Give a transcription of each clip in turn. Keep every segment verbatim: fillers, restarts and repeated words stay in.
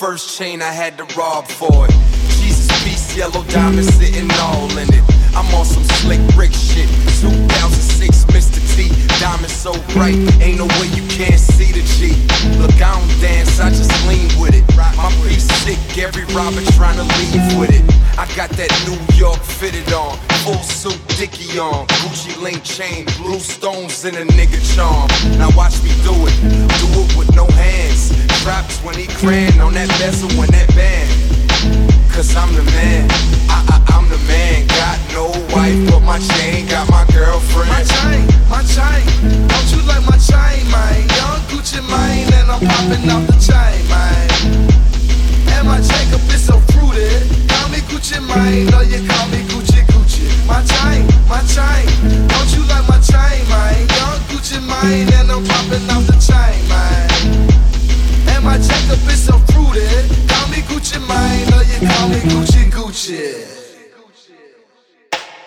first chain, I had to rob for it. Jesus piece, yellow diamond sitting all in it. I'm on some slick brick shit. two thousand six, Mister T, diamond so bright, ain't no way you can't see the G. Look, I don't dance, I just lean with it. My piece sick, every robber tryna leave with it. I got that New York fitted on, full suit Dickie on, Gucci link chain, blue stones in a nigga charm. Now watch me do it, do it with no hands. Drop twenty grand on that bezel and that band. Cause I'm the man, I, I, I'm the man. Got no wife, but my chain got my girlfriend. My chain, my chain, don't you like my chain, man? Young Gucci mane, and I'm popping off the chain, man. And my Jacob is so fruity. Call me Gucci mane, or you call me Gucci Gucci. My chain, my chain, don't you like my chain, man? Young Gucci mane, and I'm popping off the chain, man. And my Jacob is so fruity. Call me Gucci mane, or you call me Gucci Gucci.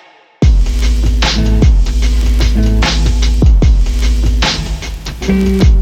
Thank you.